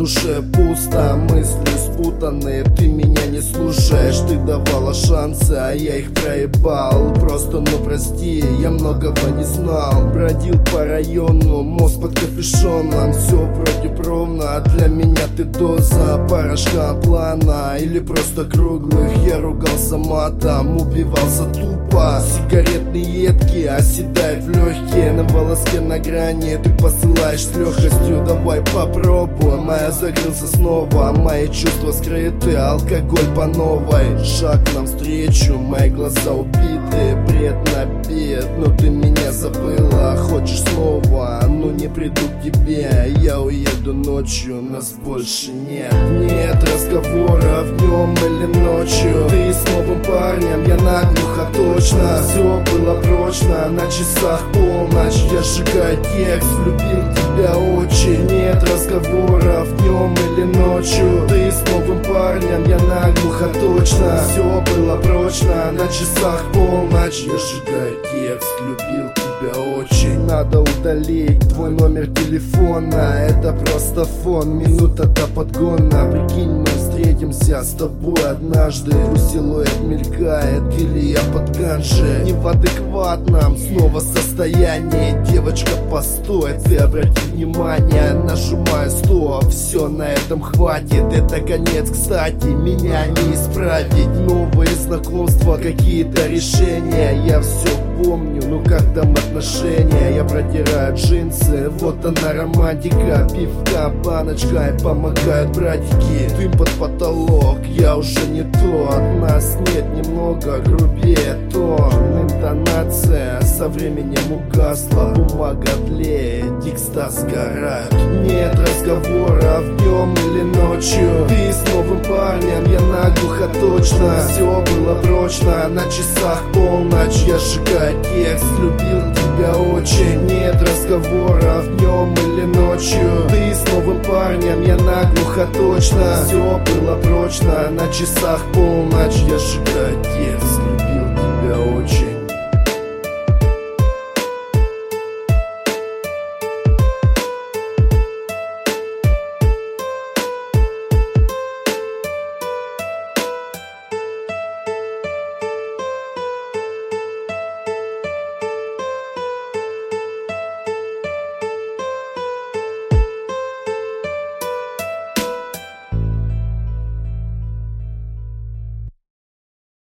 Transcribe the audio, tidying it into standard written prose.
душе пусто, мысли спутанные, ты меня не слушаешь. Ты давала шансы, а я их проебал. Просто ну прости, я многого не знал. Бродил по району, мост под капюшоном. Все вроде ровно, а для меня ты доза порошка плана или просто круглых. Я ругался матом, убивался тупо. Сигаретные едки оседают в легкие. На волоске на грани ты посылаешь с легкостью. Давай попробуем, а я закрылся снова. Мои чувства скрыты, алкоголь по новой. Шаг навстречу, мои глаза убиты. Бред набит, но ты меня забыла. Хочешь снова, ну не приду к тебе. Я уеду ночью, нас больше нет. Нет разговоров днем или ночью. Ты с новым парнем, я наглухо точно. Все было прочно, на часах полночь. Я сжигаю текст, влюбил тебя очень. Нет разговоров днем или ночью. Ты с новым парнем, я наглухо точно. Все было прочно, на часах полночь. Я сжигаю текст, любил тебя очень. Надо удалить твой номер телефона. Это просто фон, минута до подгона. Прикинь, мы встретимся с тобой однажды. Твой силуэт мелькает, или я под ганже. Не в адекватном снова состоянии. Девочка, постой, ты обрати внимание. Нажимаю стоп, все, на этом хватит. Это конец, кстати, меня не исправить. Новые знакомства, какие-то решения. Я все помню, ну как там отношения. Я протираю джинсы, вот она романтика. Пивка, баночка и помогают братики. Дым под потолок, я уже не тот. Нас нет, немного грубее тон. Интонация со временем угасла. Бумага тлеет, текста сгорают. Нет разговоров днем или ночью. Ты с новым парнем, я наглухо точно. Все было прочно, на часах полночь. Я сжигаю текст, любил тебя очень. Нет разговоров днем или ночью. Ты с новым парнем, я наглухо точно. Все было прочно, на часах полночь. Я сжигаю текст.